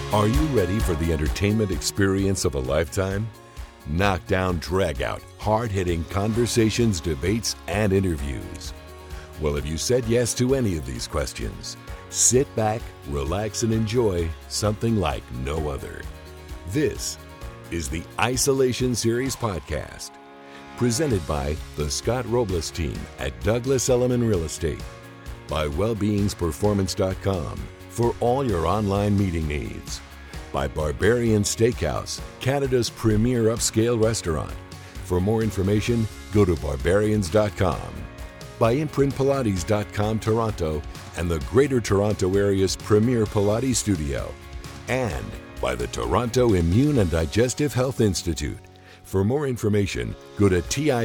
Are you ready for the entertainment experience of a lifetime? Knockdown, drag-out, hard-hitting conversations, debates, and interviews. Well, if you said yes to any of these questions, sit back, relax, and enjoy something like no other. This is the Isolation Series podcast, presented by the Scott Robles team at Douglas Elliman Real Estate, by Wellbeingsperformance.com for all your online meeting needs, by Barbarian Steakhouse, Canada's premier upscale restaurant. For more information, go to barbarians.com, by ImprintPilates.com Toronto and the Greater Toronto Area's premier Pilates studio, and by the Toronto Immune and Digestive Health Institute. For more information, go to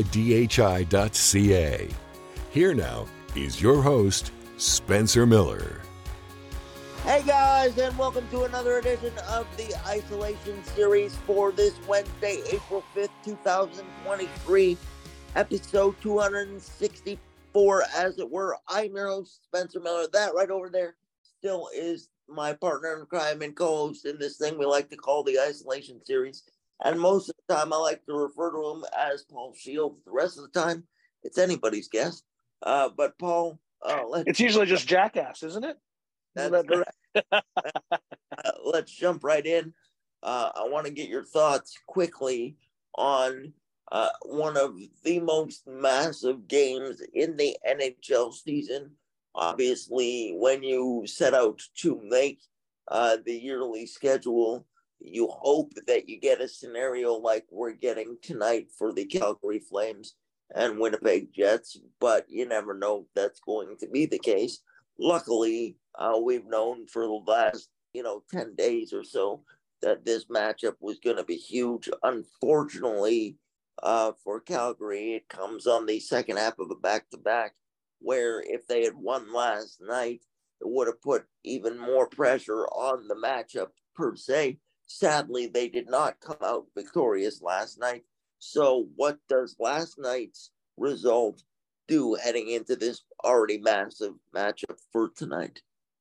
tidhi.ca. Here now is your host, Spencer Miller. Hey guys, and welcome to another edition of the Isolation Series for this Wednesday, April 5th, 2023, episode 264, as it were. I'm your host, Spencer Miller. That right over there still is my partner in crime and co-host in this thing we like to call the Isolation Series. And most of the time, I like to refer to him as Paul Shields. The rest of the time, it's anybody's guess. But Paul, it's usually just Jackass, isn't it? That's correct. Let's jump right in. I want to get your thoughts quickly on one of the most massive games in the NHL season. Obviously, when you set out to make the yearly schedule, you hope that you get a scenario like we're getting tonight for the Calgary Flames and Winnipeg Jets, but you never know if that's going to be the case. Luckily, we've known for the last, 10 days or so that this matchup was going to be huge. Unfortunately, for Calgary, it comes on the second half of a back-to-back, where if they had won last night, it would have put even more pressure on the matchup per se. Sadly, they did not come out victorious last night. So what does last night's result do heading into this already massive matchup for tonight?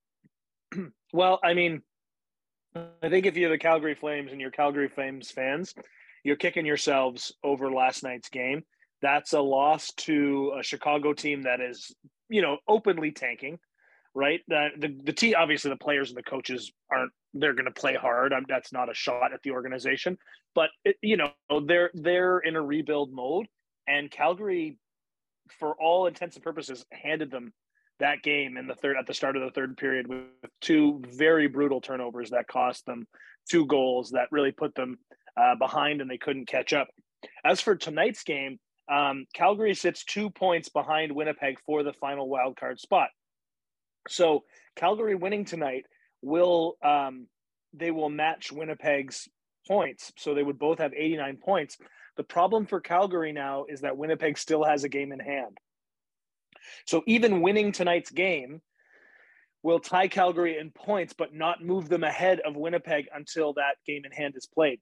Well, I mean, I think if you're the Calgary Flames and you're Calgary Flames fans, you're kicking yourselves over last night's game. That's a loss to a Chicago team that is, openly tanking, right? The team, obviously the players and the coaches they're going to play hard. That's not a shot at the organization, but they're in a rebuild mode, and Calgary, for all intents and purposes, handed them that game at the start of the third period with two very brutal turnovers that cost them 2 goals that really put them behind, and they couldn't catch up. As for tonight's game, Calgary sits 2 points behind Winnipeg for the final wild card spot. So Calgary winning tonight will match Winnipeg's points. So they would both have 89 points. The problem for Calgary now is that Winnipeg still has a game in hand. So even winning tonight's game will tie Calgary in points, but not move them ahead of Winnipeg until that game in hand is played.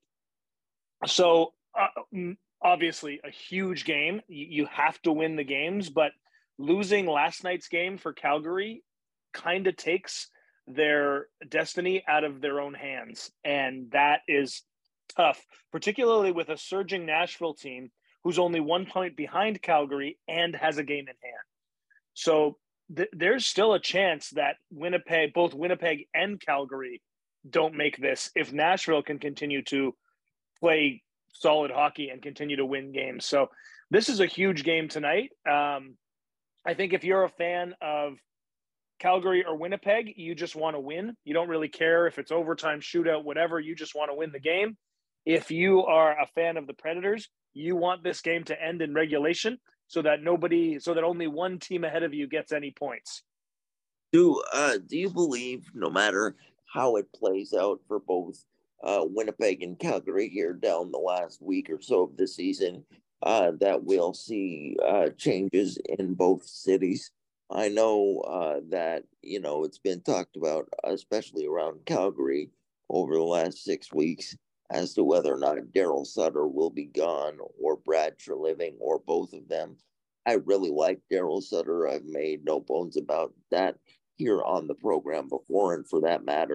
So obviously a huge game. You have to win the games, but losing last night's game for Calgary kind of takes their destiny out of their own hands. And that is tough, particularly with a surging Nashville team who's only 1 point behind Calgary and has a game in hand. So there's still a chance that both Winnipeg and Calgary don't make this if Nashville can continue to play solid hockey and continue to win games. So this is a huge game tonight. I think if you're a fan of Calgary or Winnipeg, you just want to win. You don't really care if it's overtime, shootout, whatever. You just want to win the game. If you are a fan of the Predators, you want this game to end in regulation so that only one team ahead of you gets any points. Do you believe, no matter how it plays out for both Winnipeg and Calgary here down the last week or so of the season, that we'll see changes in both cities? I know that, it's been talked about, especially around Calgary over the last 6 weeks, as to whether or not Daryl Sutter will be gone or Brad Treliving or both of them. I really like Daryl Sutter. I've made no bones about that here on the program before, and for that matter,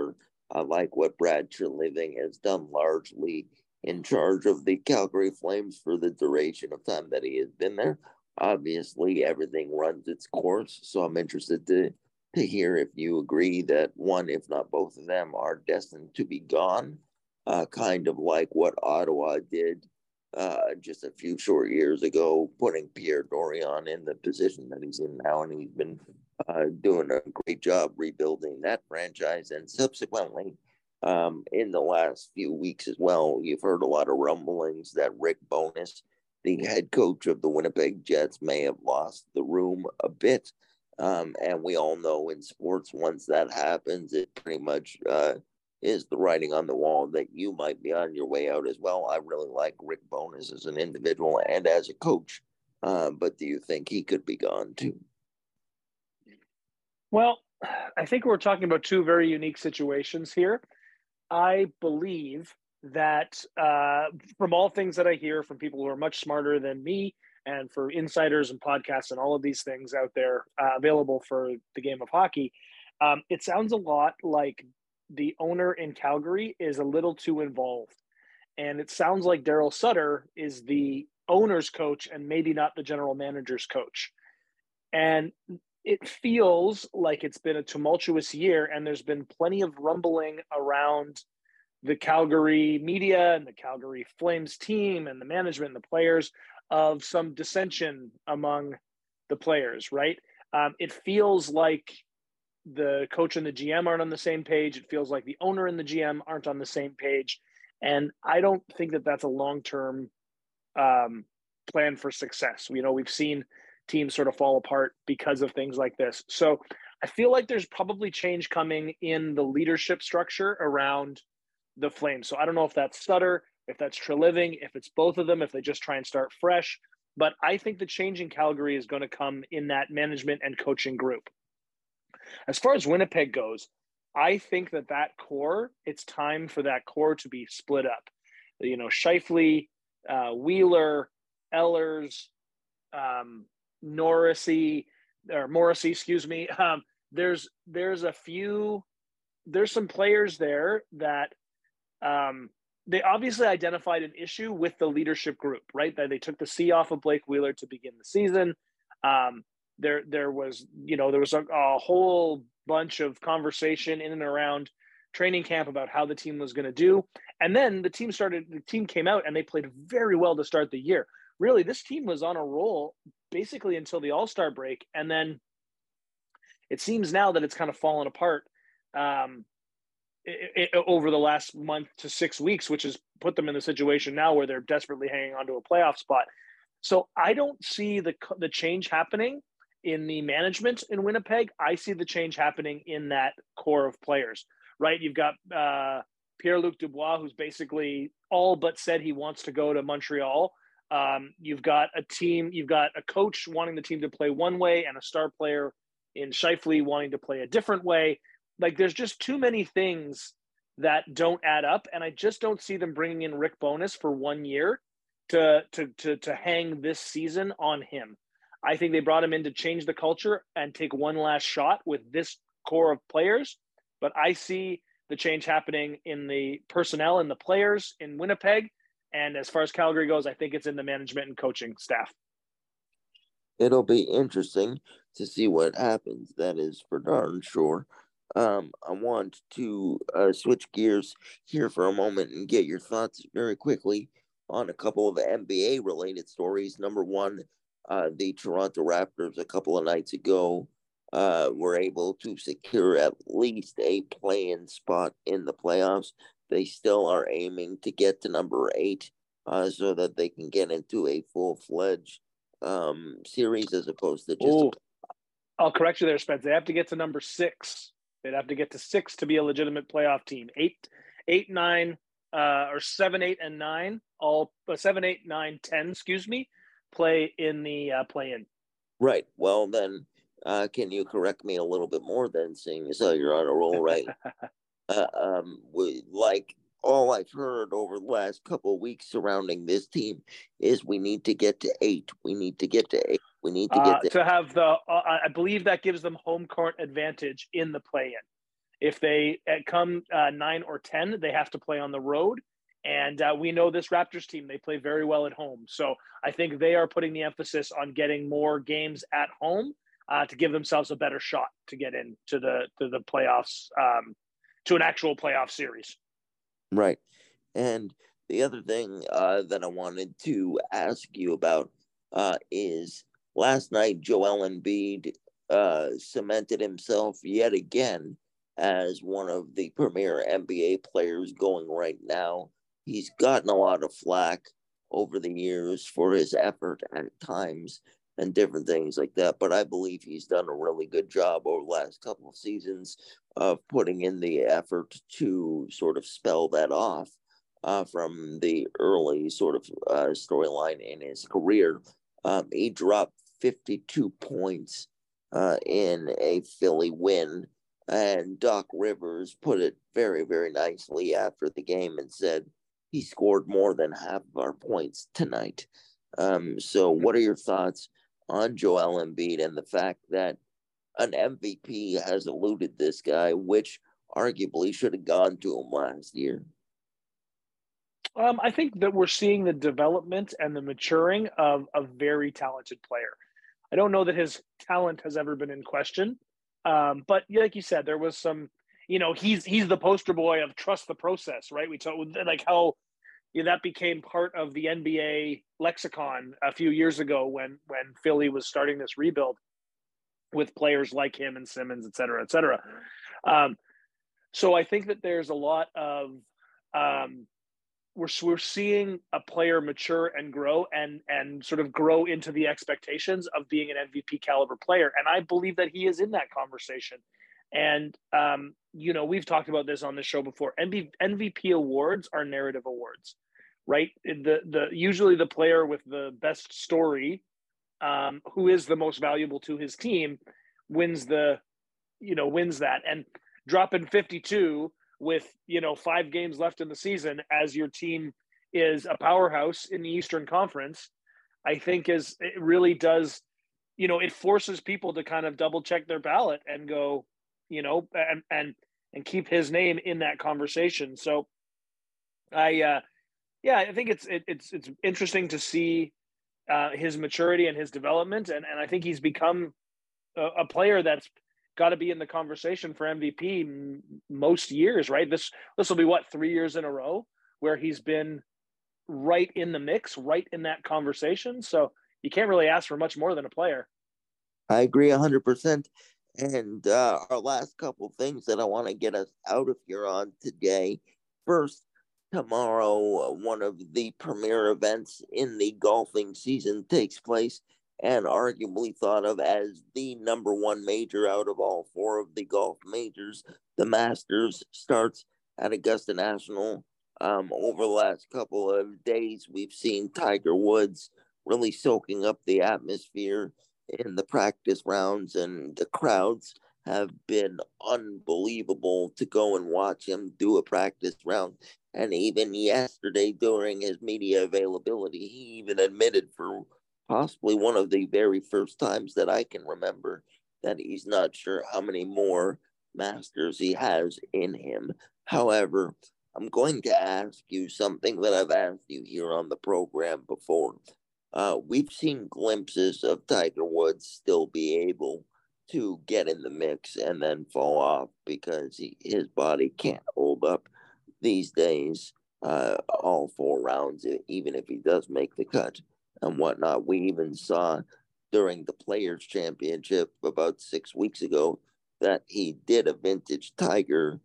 I like what Brad Treliving has done largely in charge of the Calgary Flames for the duration of time that he has been there. Obviously, everything runs its course, so I'm interested to hear if you agree that one, if not both of them, are destined to be gone, kind of like what Ottawa did just a few short years ago, putting Pierre Dorion in the position that he's in now, and he's been doing a great job rebuilding that franchise. And subsequently, in the last few weeks as well, you've heard a lot of rumblings that Rick Bowness, the head coach of the Winnipeg Jets, may have lost the room a bit. And we all know in sports, once that happens, it pretty much is the writing on the wall that you might be on your way out as well. I really like Rick Bowness as an individual and as a coach. But do you think he could be gone too? Well, I think we're talking about two very unique situations here. I believe that from all things that I hear from people who are much smarter than me, and for insiders and podcasts and all of these things out there available for the game of hockey, it sounds a lot like the owner in Calgary is a little too involved. And it sounds like Daryl Sutter is the owner's coach and maybe not the general manager's coach. And it feels like it's been a tumultuous year, and there's been plenty of rumbling around the Calgary media and the Calgary Flames team and the management and the players of some dissension among the players, right? It feels like the coach and the GM aren't on the same page. It feels like the owner and the GM aren't on the same page. And I don't think that that's a long-term plan for success. You know, we've seen teams sort of fall apart because of things like this. So I feel like there's probably change coming in the leadership structure around the Flames. So I don't know if that's Sutter, if that's Treliving, if it's both of them, if they just try and start fresh. But I think the change in Calgary is going to come in that management and coaching group. As far as Winnipeg goes, I think that core, it's time for that core to be split up. You know, Scheifele, Wheeler, Ehlers, Morrissey, excuse me. There's some players there that they obviously identified an issue with the leadership group, right? That they took the C off of Blake Wheeler to begin the season. There was a whole bunch of conversation in and around training camp about how the team was going to do. And then the team came out and they played very well to start the year. Really, this team was on a roll basically until the All-Star break. And then it seems now that it's kind of fallen apart over the last month to 6 weeks, which has put them in the situation now where they're desperately hanging on to a playoff spot. So I don't see the change happening in the management in Winnipeg. I see the change happening in that core of players, right? You've got Pierre-Luc Dubois, who's basically all but said he wants to go to Montreal. You've got a coach wanting the team to play one way and a star player in Scheifele wanting to play a different way. Like, there's just too many things that don't add up. And I just don't see them bringing in Rick Bowness for 1 year to hang this season on him. I think they brought him in to change the culture and take one last shot with this core of players. But I see the change happening in the personnel and the players in Winnipeg. And as far as Calgary goes, I think it's in the management and coaching staff. It'll be interesting to see what happens. That is for darn sure. I want to switch gears here for a moment and get your thoughts very quickly on a couple of NBA related stories. Number one, the Toronto Raptors a couple of nights ago were able to secure at least a play-in spot in the playoffs. They still are aiming to get to number 8 so that they can get into a full-fledged series as opposed to just... I'll correct you there, Spence. They have to get to number 6. They'd have to get to 6 to be a legitimate playoff team. 8, 9, or 7, 8, and 9, all 7, 8, 9, 10, play in the play-in. Right. Well, then, can you correct me a little bit more then, seeing as how you're on a roll, right? Like all I've heard over the last couple of weeks surrounding this team is we need to get to 8. We need to get to 8. We need to get to have the. I believe that gives them home court advantage in the play-in. If they come 9 or 10, they have to play on the road. And we know this Raptors team, they play very well at home. So I think they are putting the emphasis on getting more games at home to give themselves a better shot to get into the playoffs, to an actual playoff series. Right. And the other thing that I wanted to ask you about is last night, Joel Embiid cemented himself yet again as one of the premier NBA players going right now. He's gotten a lot of flack over the years for his effort at times and different things like that, but I believe he's done a really good job over the last couple of seasons of putting in the effort to sort of spell that off from the early sort of storyline in his career. He dropped 52 points in a Philly win, and Doc Rivers put it very, very nicely after the game and said he scored more than half of our points tonight. So what are your thoughts on Joel Embiid and the fact that an MVP has eluded this guy, which arguably should have gone to him last year? I think that we're seeing the development and the maturing of a very talented player. I don't know that his talent has ever been in question, but like you said, there was some. He's the poster boy of trust the process, right? We talked like how that became part of the NBA lexicon a few years ago when Philly was starting this rebuild with players like him and Simmons, et cetera, et cetera. So I think that there's a lot of we're seeing a player mature and grow and sort of grow into the expectations of being an MVP caliber player. And I believe that he is in that conversation. And, we've talked about this on the show before. MVP awards are narrative awards, right? Usually the player with the best story, who is the most valuable to his team, wins that. And dropping 52 with 5 games left in the season as your team is a powerhouse in the Eastern Conference, I think it really does, it forces people to kind of double check their ballot and go, and keep his name in that conversation. So I think it's interesting to see his maturity and his development. And I think he's become a player that's got to be in the conversation for MVP most years, right? This will be 3 years in a row where he's been right in the mix, right in that conversation. So you can't really ask for much more than a player. I agree 100%. And our last couple things that I want to get us out of here on today. First, tomorrow, one of the premier events in the golfing season takes place, and arguably thought of as the number one major out of all 4 of the golf majors. The Masters starts at Augusta National. Over the last couple of days, we've seen Tiger Woods really soaking up the atmosphere in the practice rounds, and the crowds have been unbelievable to go and watch him do a practice round. And even yesterday, during his media availability, he even admitted for possibly one of the very first times that I can remember that he's not sure how many more Masters he has in him. However, I'm going to ask you something that I've asked you here on the program before. We've seen glimpses of Tiger Woods still be able to get in the mix and then fall off because his body can't hold up these days, all 4 rounds, even if he does make the cut and whatnot. We even saw during the Players' Championship about 6 weeks ago that he did a vintage Tiger,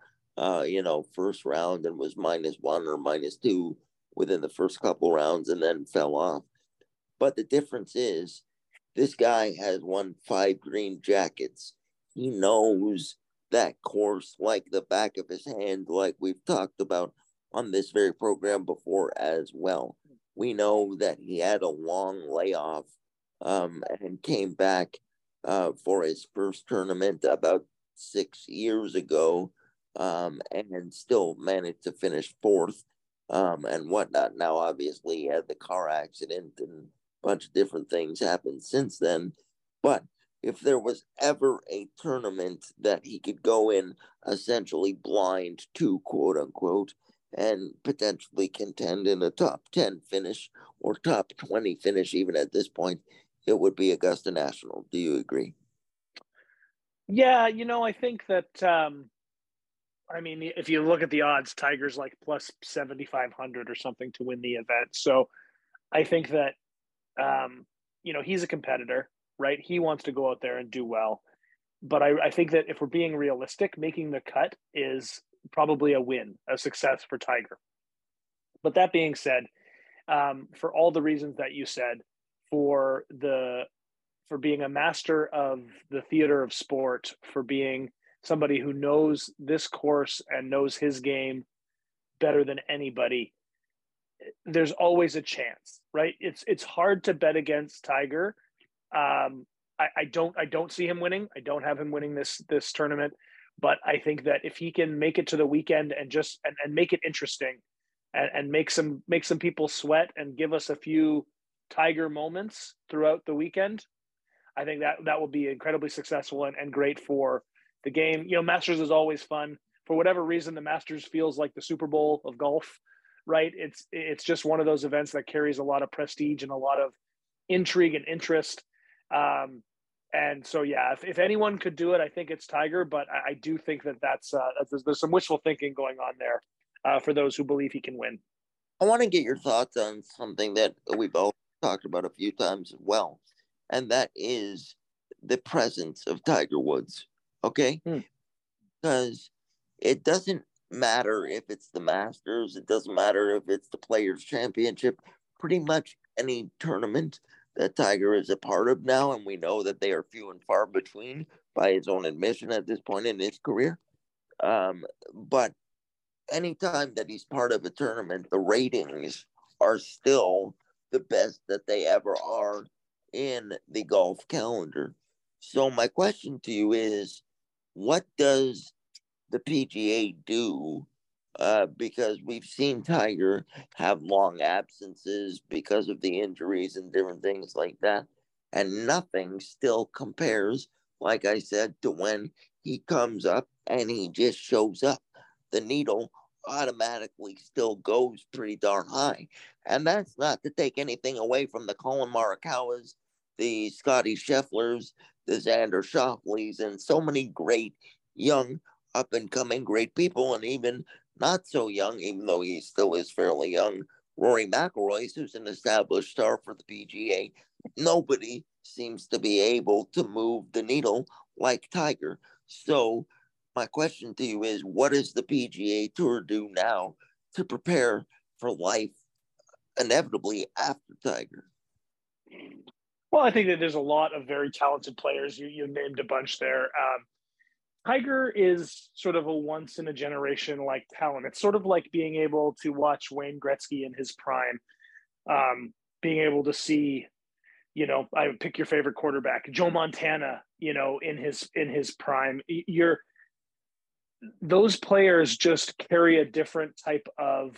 first round and was -1 or -2 within the first couple rounds and then fell off. But the difference is this guy has won 5 green jackets. He knows that course like the back of his hand, like we've talked about on this very program before as well. We know that he had a long layoff and came back for his first tournament about 6 years ago and still managed to finish 4th and whatnot. Now, obviously, he had the car accident and a bunch of different things happened since then. But if there was ever a tournament that he could go in essentially blind to, quote unquote, and potentially contend in a top 10 finish or top 20 finish, even at this point, it would be Augusta National. Do you agree? Yeah, I think that, if you look at the odds, Tiger's like plus 7,500 or something to win the event. So I think that, he's a competitor, right? He wants to go out there and do well. But I think that if we're being realistic, making the cut is probably a win, a success for Tiger. But that being said, for all the reasons that you said, for being a master of the theater of sport, for being somebody who knows this course and knows his game better than anybody, there's always a chance, right? It's hard to bet against Tiger. I don't see him winning. I don't have him winning this tournament, but I think that if he can make it to the weekend and just and make it interesting, and make some people sweat and give us a few Tiger moments throughout the weekend, I think that will be incredibly successful and great for the game. Masters is always fun. For whatever reason, the Masters feels like the Super Bowl of golf, right? It's just one of those events that carries a lot of prestige and a lot of intrigue and interest. And so, yeah, if anyone could do it, I think it's Tiger. But I do think that there's some wishful thinking going on there for those who believe he can win. I want to get your thoughts on something that we've all talked about a few times as well, and that is the presence of Tiger Woods. Okay? Because it doesn't matter if it's the Masters, it doesn't matter if it's the Players' Championship, pretty much any tournament that Tiger is a part of now, and we know that they are few and far between by his own admission at this point in his career. But anytime that he's part of a tournament, the ratings are still the best that they ever are in the golf calendar. So my question to you is, what does the PGA do? Because we've seen Tiger have long absences because of the injuries and different things like that. And nothing still compares, like I said, to when he comes up and he just shows up. The needle automatically still goes pretty darn high. And that's not to take anything away from the Colin Morikawas, the Scotty Schefflers, the Xander Schauffele's, and so many great young up and coming great people, and even not so young, even though he still is fairly young, Rory McIlroy, who's an established star for the PGA. Nobody seems to be able to move the needle like Tiger. So my question to you is, what does the PGA Tour do now to prepare for life inevitably after Tiger? Well, I think that there's a lot of very talented players. You named a bunch there. Tiger is sort of a once in a generation like talent. It's sort of like being able to watch Wayne Gretzky in his prime, being able to see, I would pick your favorite quarterback, Joe Montana, in his prime. Those players just carry a different type of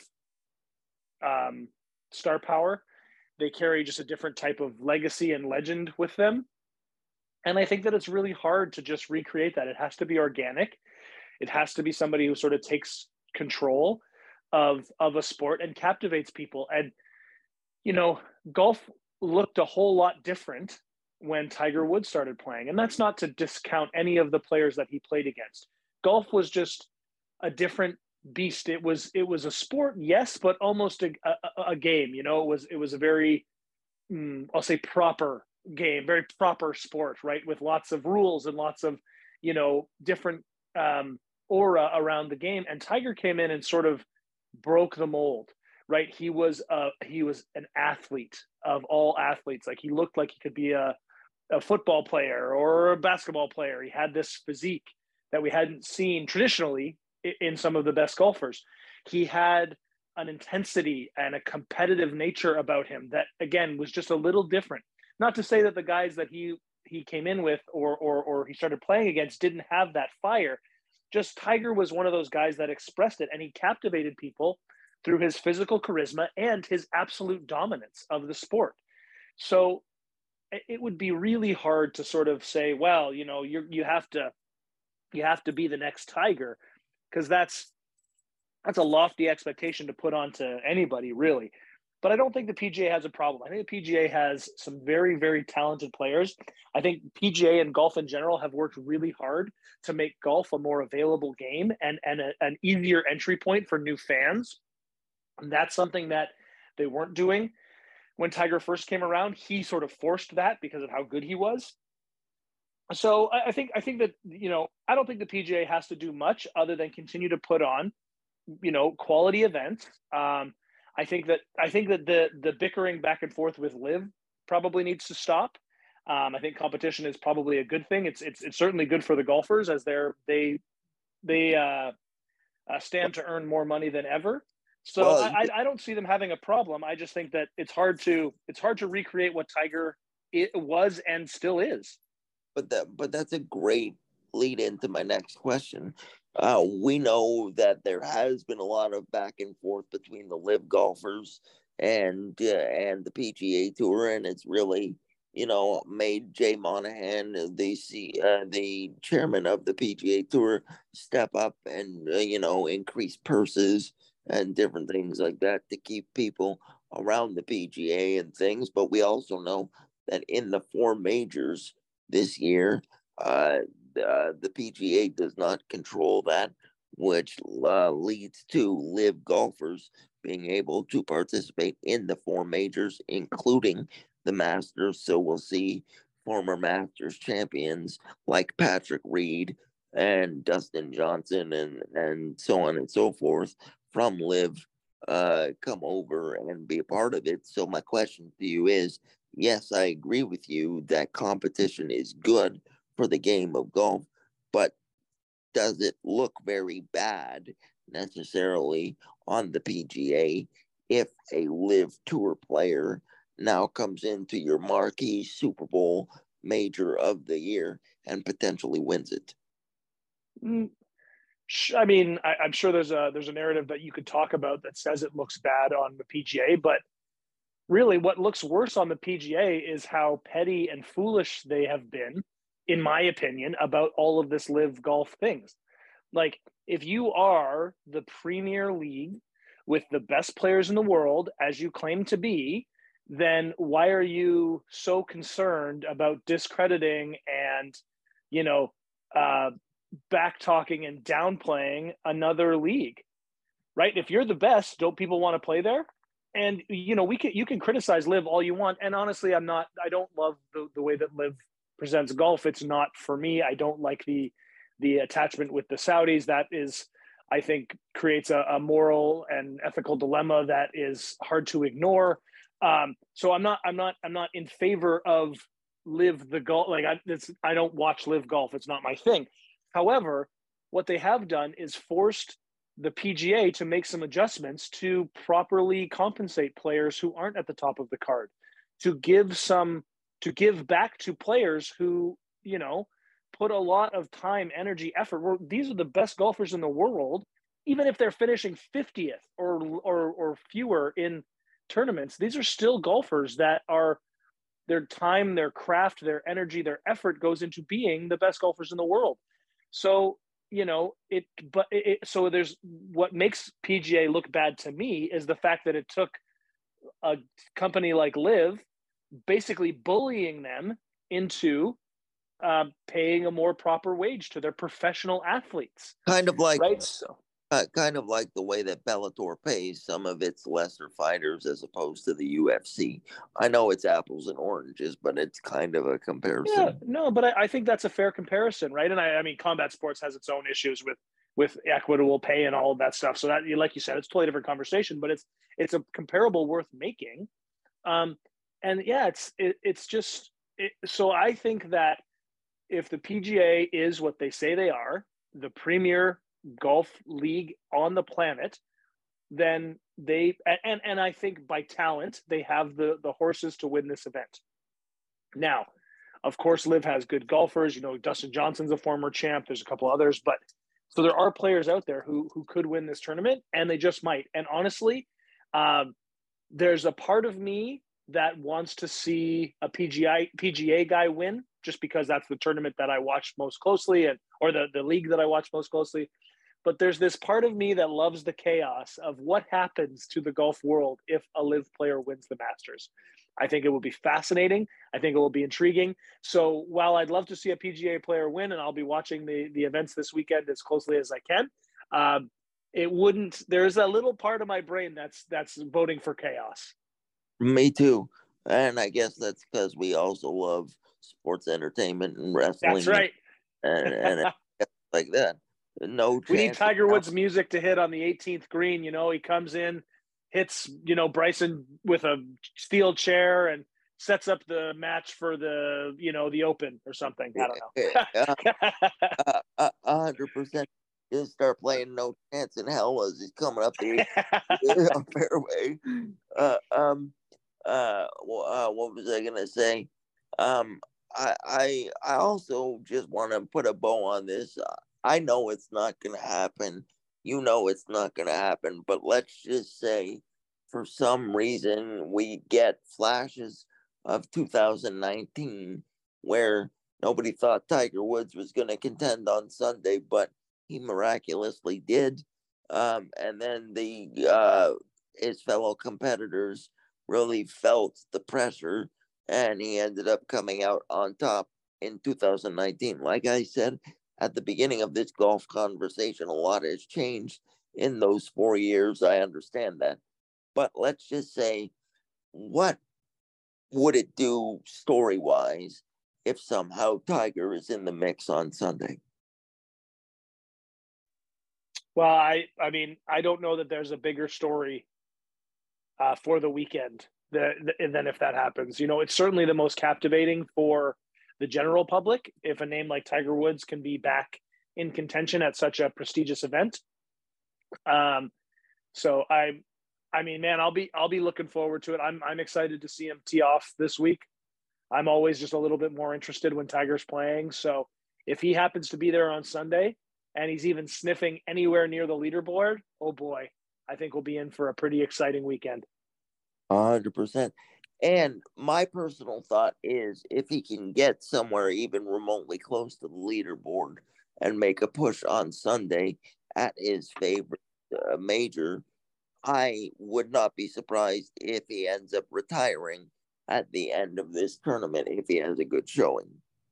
star power. They carry just a different type of legacy and legend with them. And I think that it's really hard to just recreate that. It has to be organic. It has to be somebody who sort of takes control of a sport and captivates people. And, golf looked a whole lot different when Tiger Woods started playing. And that's not to discount any of the players that he played against. Golf was just a different beast. It was a sport, yes, but almost a game. It was a very, I'll say, proper game, very proper sport, right? With lots of rules and lots of, different aura around the game. And Tiger came in and sort of broke the mold, right? He was an athlete of all athletes. Like, he looked like he could be a football player or a basketball player. He had this physique that we hadn't seen traditionally in some of the best golfers. He had an intensity and a competitive nature about him that, again, was just a little different. Not to say that the guys that he came in with or he started playing against didn't have that fire. Just Tiger was one of those guys that expressed it, and he captivated people through his physical charisma and his absolute dominance of the sport. So it would be really hard to sort of say, well, you have to be the next Tiger, because that's a lofty expectation to put onto anybody, really. But I don't think the PGA has a problem. I think the PGA has some very, very talented players. I think PGA and golf in general have worked really hard to make golf a more available game and an easier entry point for new fans. And that's something that they weren't doing when Tiger first came around. He sort of forced that because of how good he was. So I think that, I don't think the PGA has to do much other than continue to put on, quality events. I think that the bickering back and forth with LIV probably needs to stop. I think competition is probably a good thing. It's certainly good for the golfers, as they stand to earn more money than ever. So I don't see them having a problem. I just think that it's hard to recreate what Tiger was and still is. But that's a great lead into my next question. We know that there has been a lot of back and forth between the LIV golfers and the PGA Tour, and it's really made Jay Monahan, the chairman of the PGA Tour, step up and increase purses and different things like that to keep people around the PGA and things. But we also know that in the 4 majors this year, the PGA does not control that, which leads to LIV golfers being able to participate in the 4 majors, including the Masters. So we'll see former Masters champions like Patrick Reed and Dustin Johnson and so on and so forth from LIV come over and be a part of it. So my question to you is, yes, I agree with you that competition is good for the game of golf, but does it look very bad necessarily on the PGA if a LIV Tour player now comes into your marquee Super Bowl major of the year and potentially wins it? I mean, I'm sure there's a narrative that you could talk about that says it looks bad on the PGA, but really what looks worse on the PGA is how petty and foolish they have been, in my opinion, about all of this LIV golf things. Like, if you are the premier league with the best players in the world, as you claim to be, then why are you so concerned about discrediting and, back talking and downplaying another league, right? If you're the best, don't people want to play there? And, you can criticize LIV all you want. And honestly, I don't love the way that LIV presents golf. It's not for me. I don't like the attachment with the Saudis. That is, I think, creates a moral and ethical dilemma that is hard to ignore. So I'm not in favor of LIV the golf. Like, I don't watch LIV golf. It's not my thing. However, what they have done is forced the PGA to make some adjustments to properly compensate players who aren't at the top of the card, to give back to players who, put a lot of time, energy, effort. These are the best golfers in the world, even if they're finishing 50th or fewer in tournaments. These are still golfers that are, their time, their craft, their energy, their effort goes into being the best golfers in the world. So, so there's, what makes PGA look bad to me is the fact that it took a company like LIV basically bullying them into paying a more proper wage to their professional athletes. Kind of like, right? So, kind of like the way that Bellator pays some of its lesser fighters as opposed to the UFC. I know it's apples and oranges, but it's kind of a comparison. Yeah, no, but I think that's a fair comparison, right? And I mean, combat sports has its own issues with equitable pay and all of that stuff. So that, like you said, it's a totally different conversation, but it's a comparable worth making. And yeah, it's just so I think that if the PGA is what they say they are, the premier golf league on the planet, then they and I think by talent they have the horses to win this event. Now, of course, LIV has good golfers. Dustin Johnson's a former champ. There's a couple others, but so there are players out there who could win this tournament, and they just might. And honestly, there's a part of me that wants to see a PGA guy win, just because that's the tournament that I watch most closely, or the league that I watch most closely. But there's this part of me that loves the chaos of what happens to the golf world if a LIV player wins the Masters. I think it will be fascinating. I think it will be intriguing. So while I'd love to see a PGA player win, and I'll be watching the events this weekend as closely as I can, there's a little part of my brain that's voting for chaos. Me too. And I guess that's because we also love sports entertainment and wrestling. That's right. And like that. No chance. We need Tiger Woods music to hit on the 18th green. He comes in, hits, Bryson with a steel chair and sets up the match for the, the Open or something. I don't know. 100%. Just start playing No Chance in Hell as he's coming up the fairway. What was I gonna say? I also just want to put a bow on this. I know it's not gonna happen. It's not gonna happen. But let's just say, for some reason, we get flashes of 2019 where nobody thought Tiger Woods was gonna contend on Sunday, but he miraculously did. And then his fellow competitors really felt the pressure, and he ended up coming out on top in 2019. Like I said at the beginning of this golf conversation, a lot has changed in those 4 years. I understand that. But let's just say, what would it do story-wise if somehow Tiger is in the mix on Sunday? Well, I mean, I don't know that there's a bigger story for the weekend than if that happens. It's certainly the most captivating for the general public if a name like Tiger Woods can be back in contention at such a prestigious event. So I mean, man, I'll be looking forward to it. I'm excited to see him tee off this week. I'm always just a little bit more interested when Tiger's playing. So if he happens to be there on Sunday and he's even sniffing anywhere near the leaderboard, oh boy, I think we'll be in for a pretty exciting weekend. 100%. And my personal thought is, if he can get somewhere even remotely close to the leaderboard and make a push on Sunday at his favorite major, I would not be surprised if he ends up retiring at the end of this tournament if he has a good showing.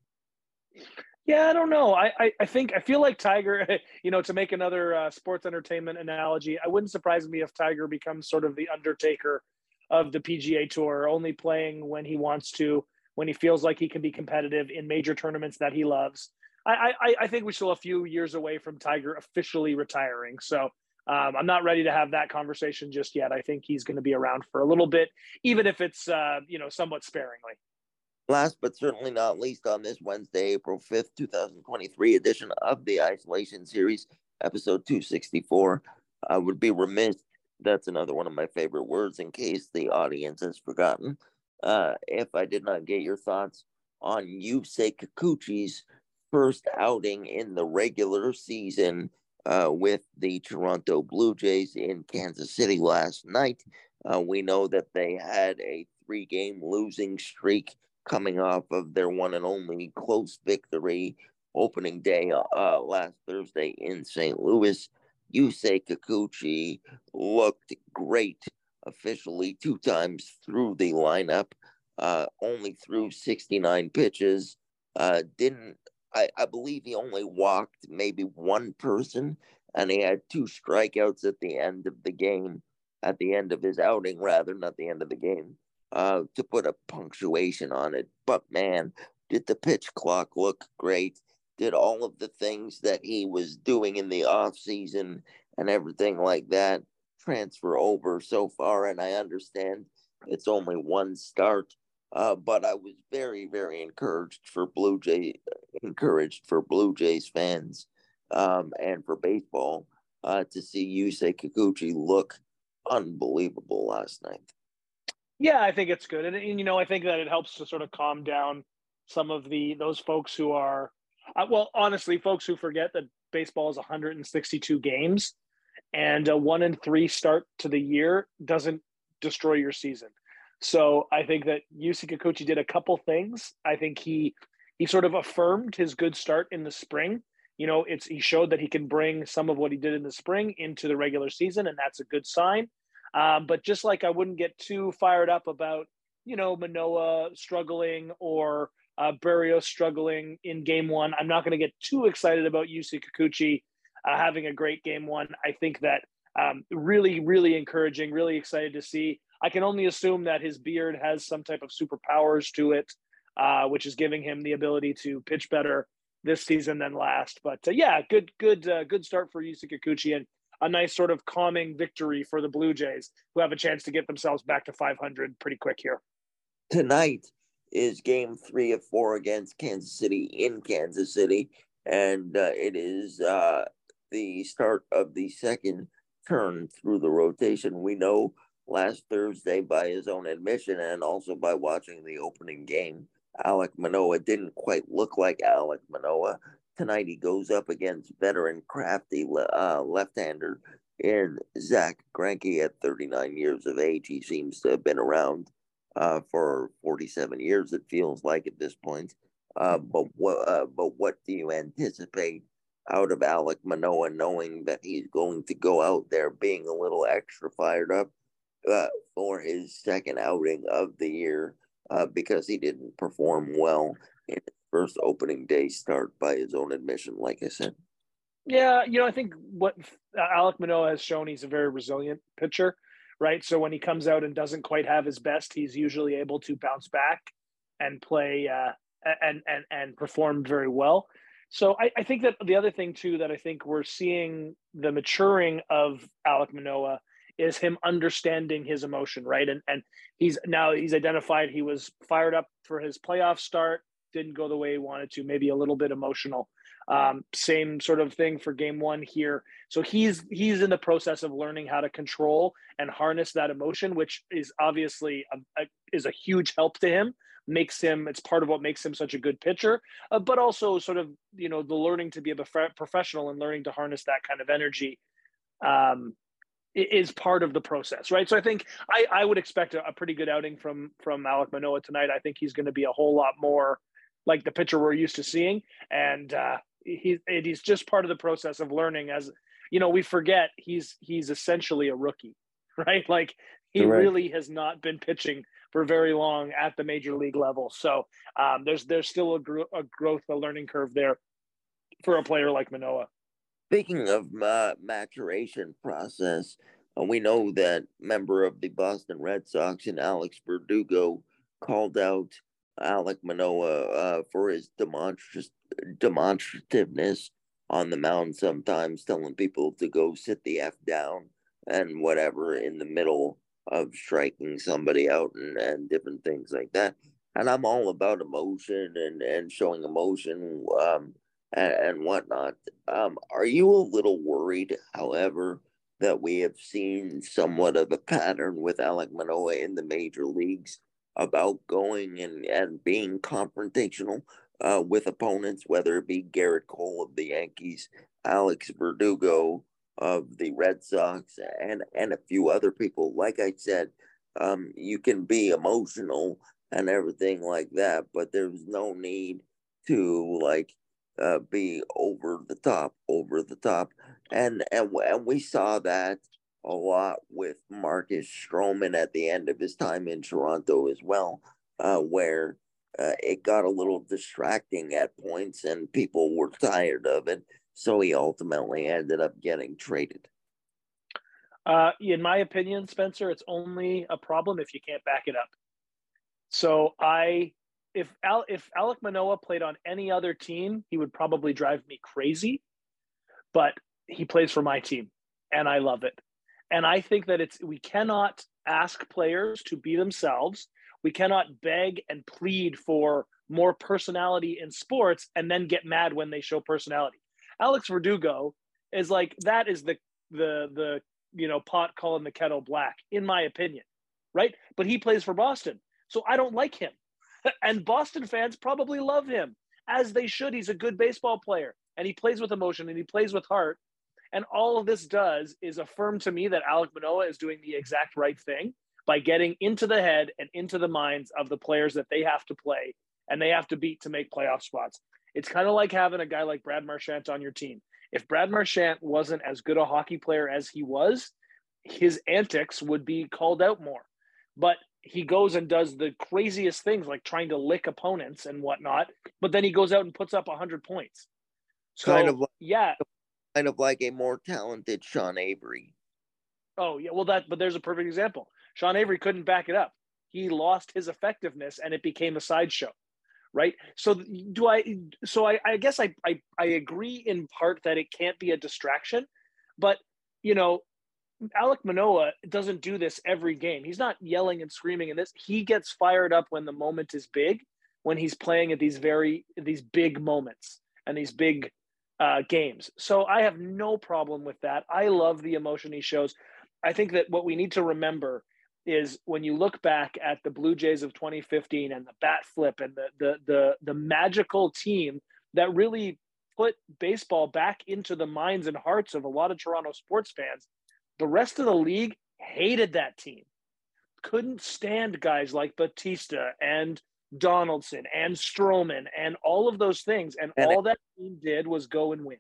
Yeah, I don't know. I feel like Tiger, to make another sports entertainment analogy, I wouldn't surprise me if Tiger becomes sort of the Undertaker of the PGA Tour, only playing when he wants to, when he feels like he can be competitive in major tournaments that he loves. I think we're still a few years away from Tiger officially retiring. So I'm not ready to have that conversation just yet. I think he's going to be around for a little bit, even if it's, somewhat sparingly. Last but certainly not least, on this Wednesday, April 5th, 2023 edition of the Isolation Series, episode 264, I would be remiss, that's another one of my favorite words in case the audience has forgotten, if I did not get your thoughts on Yusei Kikuchi's first outing in the regular season with the Toronto Blue Jays in Kansas City last night. We know that they had a 3-game losing streak coming off of their one and only close victory opening day last Thursday in St. Louis. Yusei Kikuchi looked great officially 2 times through the lineup, only threw 69 pitches. I believe he only walked maybe one person, and he had 2 strikeouts at the end of the game, at the end of his outing, rather, not the end of the game. To put a punctuation on it. But man, did the pitch clock look great? Did all of the things that he was doing in the off season and everything like that transfer over so far? And I understand it's only 1 start, but I was very, very encouraged for Blue Jays fans and for baseball to see Yusei Kikuchi look unbelievable last night. Yeah, I think it's good. And I think that it helps to sort of calm down some of those folks who are, honestly, folks who forget that baseball is 162 games and a 1-3 start to the year doesn't destroy your season. So I think that Yusei Kikuchi did a couple things. I think he sort of affirmed his good start in the spring. He showed that he can bring some of what he did in the spring into the regular season, and that's a good sign. But just like I wouldn't get too fired up about, Manoah struggling or Barrios struggling in game one, I'm not going to get too excited about Yusei Kikuchi having a great game one. I think that really, really encouraging, really excited to see. I can only assume that his beard has some type of superpowers to it, which is giving him the ability to pitch better this season than last. But yeah, good start for Yusei Kikuchi, and a nice sort of calming victory for the Blue Jays, who have a chance to get themselves back to 500 pretty quick here. Tonight is game 3 of 4 against Kansas City in Kansas City, and it is the start of the second turn through the rotation. We know last Thursday, by his own admission and also by watching the opening game, Alek Manoah didn't quite look like Alek Manoah. Tonight he goes up against veteran crafty left-hander in Zach Greinke at 39 years of age. He seems to have been around for 47 years, it feels like at this point. But what do you anticipate out of Alek Manoah, knowing that he's going to go out there being a little extra fired up for his second outing of the year, because he didn't perform well in his first opening day start, by his own admission, like I said? Yeah, I think what Alek Manoah has shown, he's a very resilient pitcher, right? So when he comes out and doesn't quite have his best, he's usually able to bounce back and play and perform very well. So I think that the other thing too, that I think we're seeing the maturing of Alek Manoah is him understanding his emotion, right? And he's identified he was fired up for his playoff start, didn't go the way he wanted to, maybe a little bit emotional. Same sort of thing for game one here. So he's in the process of learning how to control and harness that emotion, which is obviously is a huge help to him. It's part of what makes him such a good pitcher, but also sort of, the learning to be a professional and learning to harness that kind of energy is part of the process, right? So I think I would expect a pretty good outing from Alek Manoah tonight. I think he's going to be a whole lot more like the pitcher we're used to seeing, and he's just part of the process of learning. As we forget he's essentially a rookie, right? Like he really has not been pitching for very long at the major league level. So there's still a learning curve there for a player like Manoah. Speaking of maturation process, we know that member of the Boston Red Sox and Alex Verdugo called out Alek Manoah for his demonstrativeness on the mound, sometimes telling people to go sit the F down and whatever in the middle of striking somebody out and different things like that. And I'm all about emotion and showing emotion and whatnot. Are you a little worried, however, that we have seen somewhat of a pattern with Alek Manoah in the major leagues about going and being confrontational with opponents, whether it be Garrett Cole of the Yankees, Alex Verdugo of the Red Sox, and a few other people? Like I said, you can be emotional and everything like that, but there's no need to be over the top, and we saw that a lot with Marcus Stroman at the end of his time in Toronto as well, where it got a little distracting at points and people were tired of it, so he ultimately ended up getting traded. In my opinion, Spencer, it's only a problem if you can't back it up. So if Alek Manoah played on any other team, he would probably drive me crazy, but he plays for my team and I love it. And I think that we cannot ask players to be themselves. We cannot beg and plead for more personality in sports and then get mad when they show personality. Alex Verdugo is that is the pot calling the kettle black, in my opinion, right? But he plays for Boston, so I don't like him. And Boston fans probably love him, as they should. He's a good baseball player, and he plays with emotion, and he plays with heart. And all of this does is affirm to me that Alek Manoah is doing the exact right thing, by getting into the head and into the minds of the players that they have to play and they have to beat to make playoff spots. It's kind of like having a guy like Brad Marchand on your team. If Brad Marchand wasn't as good a hockey player as he was, his antics would be called out more. But he goes and does the craziest things like trying to lick opponents and whatnot, but then he goes out and puts up 100 points. So, kind of like a more talented Sean Avery. Oh, yeah. Well, but there's a perfect example. Sean Avery couldn't back it up. He lost his effectiveness and it became a sideshow, right? So I guess I agree in part that it can't be a distraction, but, Alek Manoah doesn't do this every game. He's not yelling and screaming in this. He gets fired up when the moment is big, when he's playing at these big moments and these big games. So I have no problem with that. I love the emotion he shows. I think that what we need to remember is when you look back at the Blue Jays of 2015 and the bat flip and the magical team that really put baseball back into the minds and hearts of a lot of Toronto sports fans, the rest of the league hated that team. Couldn't stand guys like Batista and Donaldson and Stroman and all of those things. And all that team did was go and win.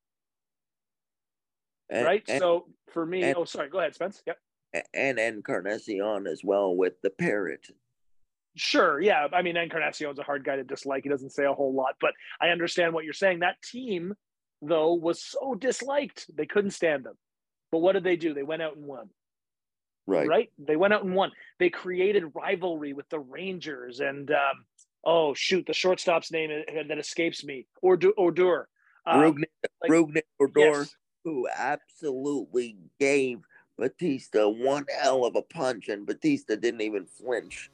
So for me, sorry, go ahead, Spence. Yep. And Encarnacion as well with the parrot. Sure, yeah. I mean, Encarnacion's a hard guy to dislike. He doesn't say a whole lot, but I understand what you're saying. That team, though, was so disliked. They couldn't stand them. But what did they do? They went out and won. Right? They went out and won. They created rivalry with the Rangers and, the shortstop's name that escapes me. Odor. Rougned Odor, yes. Who absolutely gave Batista one hell of a punch, and Batista didn't even flinch.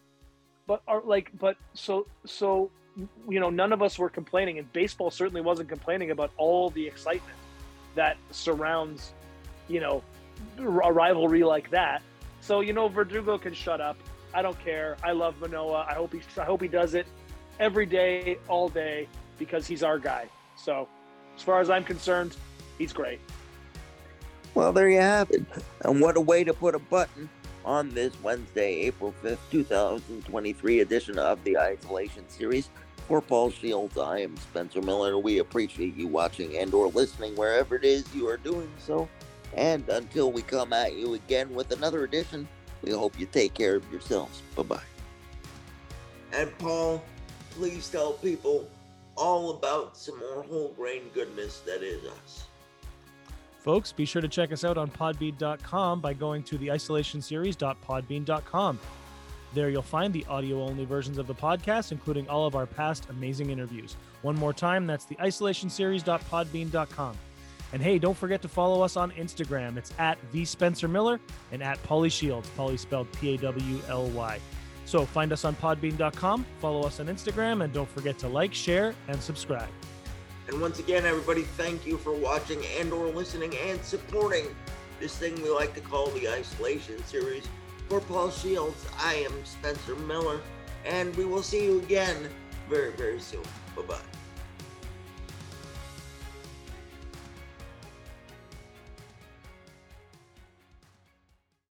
So none of us were complaining, and baseball certainly wasn't complaining about all the excitement that surrounds, a rivalry like that. So, Verdugo can shut up. I don't care. I love Manoah. I hope he does it every day, all day, because he's our guy. So, as far as I'm concerned, he's great. Well, there you have it. And what a way to put a button on this Wednesday, April 5th, 2023 edition of the Isolation Series. For Paul Shields, I am Spencer Miller. We appreciate you watching and or listening wherever it is you are doing so. And until we come at you again with another edition, we hope you take care of yourselves. Bye-bye. And Paul, please tell people all about some more whole grain goodness that is us. Folks, be sure to check us out on podbean.com by going to theisolationseries.podbean.com. There you'll find the audio-only versions of the podcast, including all of our past amazing interviews. One more time, that's theisolationseries.podbean.com. And hey, don't forget to follow us on Instagram. It's at @VSpencerMiller and at Pauly Shields, Pauly spelled Pawly. So find us on podbean.com, follow us on Instagram, and don't forget to like, share, and subscribe. And once again, everybody, thank you for watching and or listening and supporting this thing we like to call the Isolation Series. For Paul Shields, I am Spencer Miller, and we will see you again very, very soon. Bye-bye.